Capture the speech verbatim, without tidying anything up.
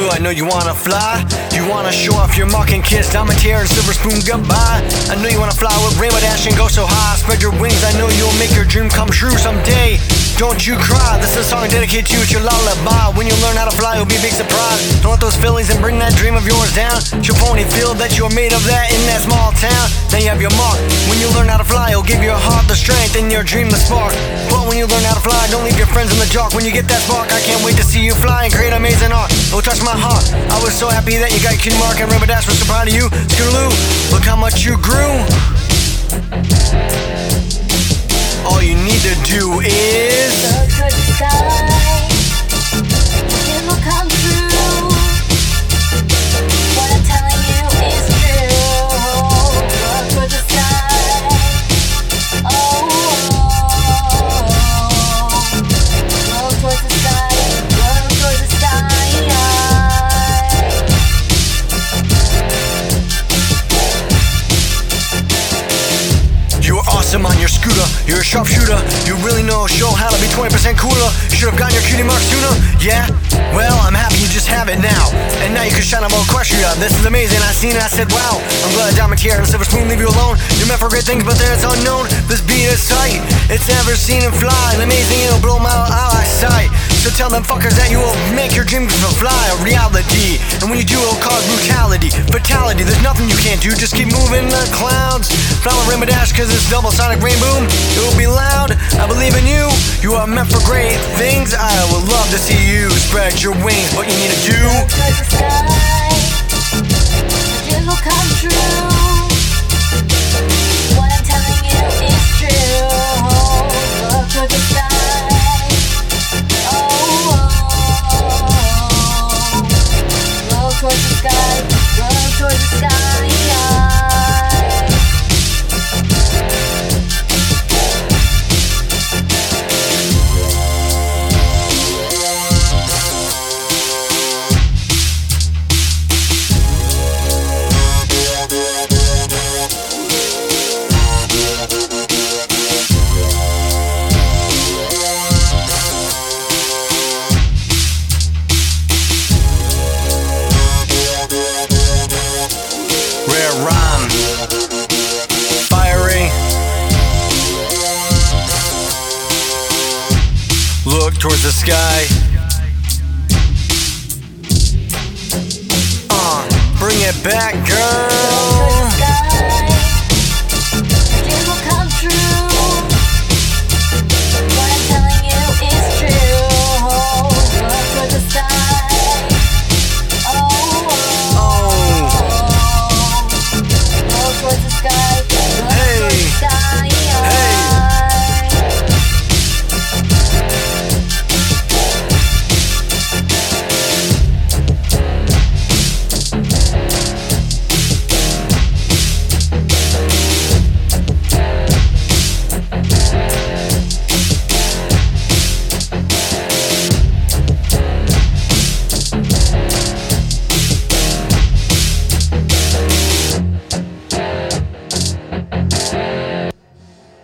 Scootaloo, I know you wanna fly. You wanna show off your mark and kiss Diamond Tiara and Silver Spoon goodbye. I know you wanna fly with Rainbow Dash and go so high. Spread your wings, I know you'll make your dream come true someday. Don't you cry, this is a song dedicated to you, it's your lullaby. When you learn how to fly, it'll be a big surprise. Don't let those feelings and bring that dream of yours down. You'll only feel that you're made of that in that small town. Then you have your mark. When you learn how to fly, it'll give your heart the strength and your dream the spark. But when you learn how to fly, don't leave your friends in the dark. When you get that spark, I can't wait to see you fly and create amazing art. It'll touch my heart. I was so happy that you got your cutie mark, and Rainbow Dash was so proud of you. Scootaloo, look how much you grew. All you need to do is look toward the sky. It will come true. What I'm telling you is true. Look toward the sky. Oh, oh, oh. Look toward the sky. Look toward the sky. You're awesome on your scooter, you're a sharpshooter. You really know show how to be twenty percent cooler. You should have gotten your cutie mark sooner, yeah? Well, I'm happy you just have it now. And now you can shine a more question. This is amazing, I seen it, I said wow. I'm glad Diamond Tiara and Silver Spoon leave you alone. You're meant for great things, but then it's unknown. This beat is sight, it's never seen and fly. Amazing, it'll blow my eyesight. So tell them fuckers that you will make your dreams fly a reality. And when you do, it'll cause brutality, fatality. There's nothing you can't do, just keep moving the clouds. Fly with Rainbow Dash, cause it's double sonic rainbow. It will be loud, I believe in you. You are meant for great things. I would love to see you spread your wings. What you need to do, look toward the sky. Your dreams will come true. What I'm telling you is true. Look toward the sky. Oh, oh, oh. Look toward the sky. Look toward the sky. rhyme, fiery. Look towards the sky. Uh, bring it back